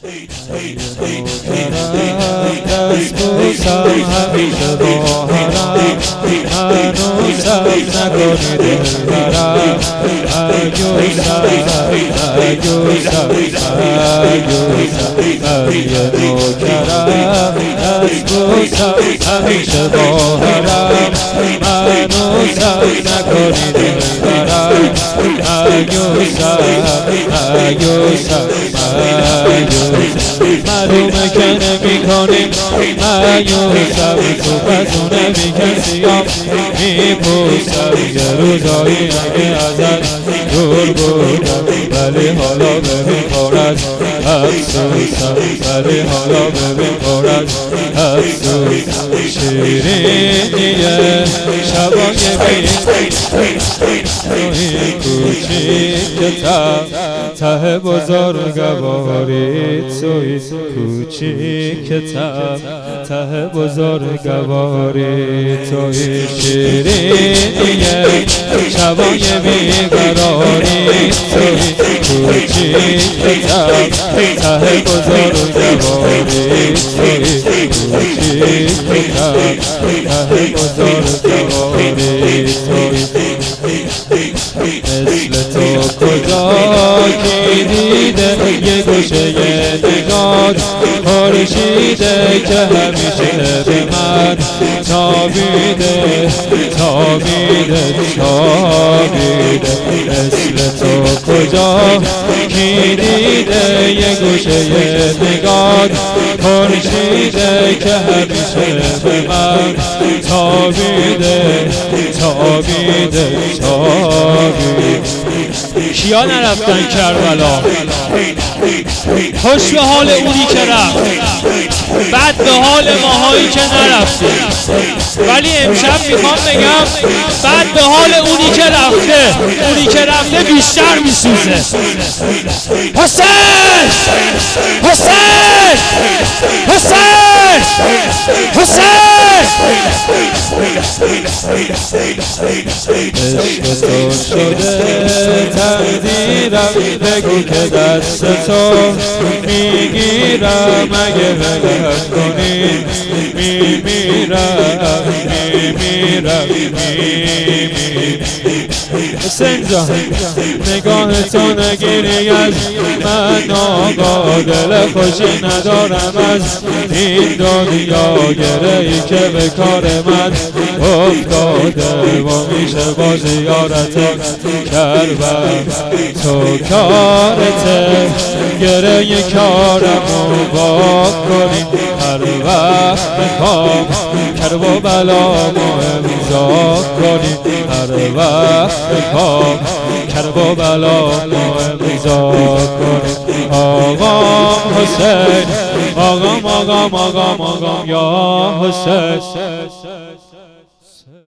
دست بوسم همیشه با حرم، هنوزم نکنی دلبرم. عیوزم عیوزم عیوزم یه نوکرم، دست بوسم همیشه با حرم، هنوزم نکنی دلبرم. عیوزم عیوزم معلومه که نمی کنیم عیوزم، تو پسونه بی کسیم می پوسم. یه روزایی اگه ازت دور بودم، ولی حالا ببین پر از افسوسم، ولی حالا ببین پر از افسوسم. شیرینیه شبای بی توی کوچیکتم، ته بزرگواری توی کوچیکتم، ته بزرگواری توی. شیرینیه شبای بیقراری توی کوچیکتم، ته بزرگواری توی کوچیکتم، ته بزرگواری توی. مثل تو کجا کی دیده یه گوشه نگات خورشیده که همیشه به من تابیده تابیده تابیده. مثل تو کجا کی دیده یه گوشه نگات خورشیده که همیشه به من تابیده تابیده تابیده. کیا نرفتن کربلا؟ خوش به حال اونی که رفت، بد به حال ماهایی که نرفتیم. ولی امشب میخوام بگم بد به حال اونی که رفته، اونی که رفته بیشتر میسوزه. حسین حسین حسین حسین. عشق تو شده تقدیرم، بگو که دست تو میگیرم، اگه ولت کنی میمیرم میمیرم میمیرم. حسین جان نگاه تو نگیری از من آقا، دل خوشی ندارم از این دنیا. گرهی که به کار من افتاده و میشه با زیارت کربم. تو کارته گره کارمو با کنی، هر وقت میخوام کرب و بلامو امضا کنی، هر وقت میخوام کرب و بلامو امضا کنی. آقام حسین آقام آقام آقام آقام یا حسین.